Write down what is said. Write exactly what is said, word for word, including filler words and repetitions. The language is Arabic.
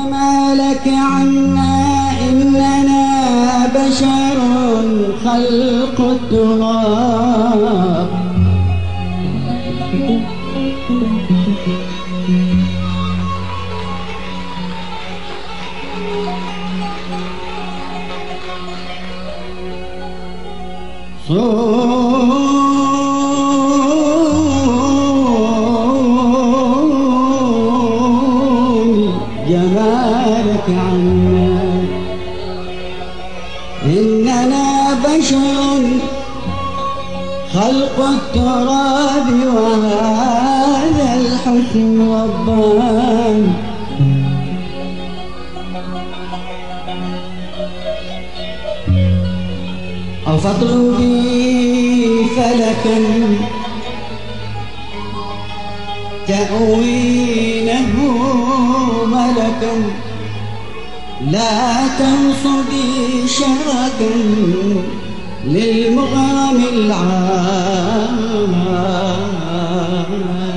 جمالك عنا إننا بشر خلق التراب. صون جمالك عنا إننا بشر خلق التراب وهذا الحسن ربان. أو فاطلبي فلكا تأوينه ملكا لا تنصدي شركا للمغرم العام.